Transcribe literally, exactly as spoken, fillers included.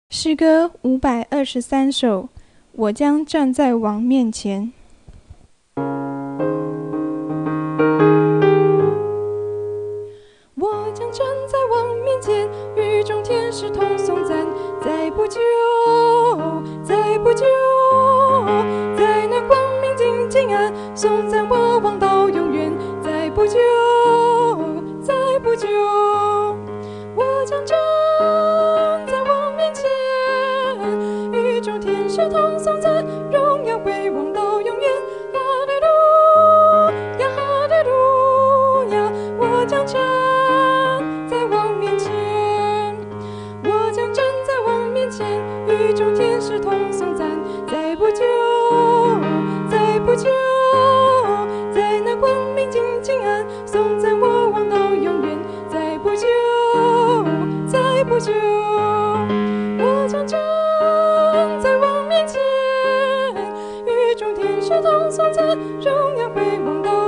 诗歌五百二十三首，我将站在王面前。我将站在王面前，与众天使同颂赞。在不久，在不久，在那光明静静安，颂赞我王到永远。在不久，在不久，我将站在王面前，与众天使同颂赞，荣耀归王到永远。哈利路亚，哈利路亚，我将站在王面前，我将站在王面前，与众天使同颂赞。在不久，在不久，在那光明静静安，颂赞我王到永远。在不久，在不久，我将站在王面前，与众天使同颂赞，荣耀归王到